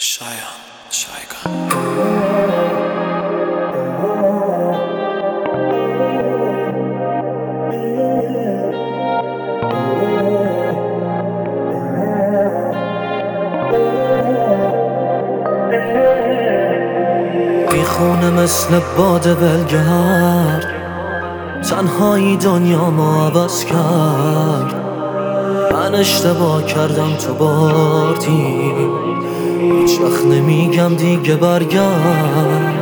شایگان بیخونه مثل باد ولگرد، تنهایی دنیامو عوض کرد. من اشتباه کردم تو بردی، هیچ وقت نمیگم دیگه برگرد.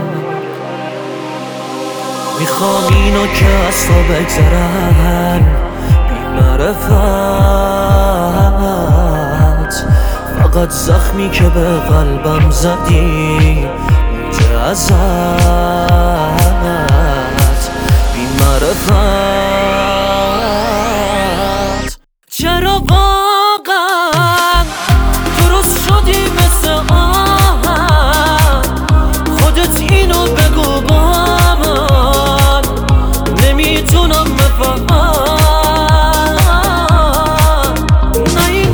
میخوام اینو که از تو بگذرم بی معرفت، فقط زخمی که به قلبم زدی مونده ازت بی معرفت. چرا واقعا درست شدی مثل آهن؟ خودت اینو بگو با من، نمیتونم بفهم. نه این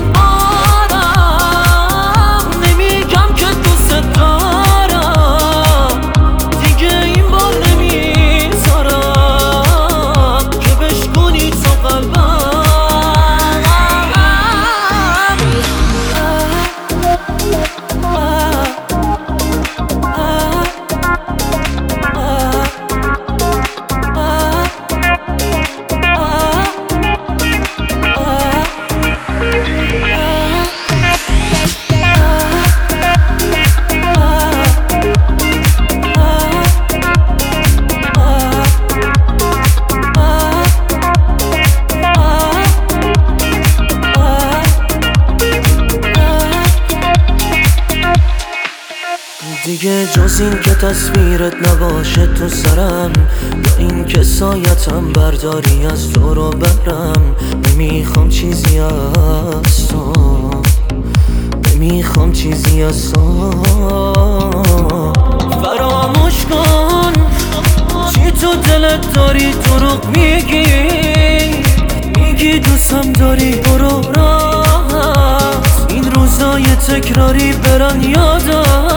آدم نمیگم که دوست دارم، دیگه این بار نمیذارم که بشکنی تو قلبم. دیگه جز این که تصویرت نباشه تو سرم، یا این که سایتم برداری از تو رو برم. نمیخوام چیزی از تو، نمیخوام چیزی از تو. فراموش کن چی تو دلت داری، دروغ میگی دوستم داری. برو راحت این روزای تکراری برن یادم.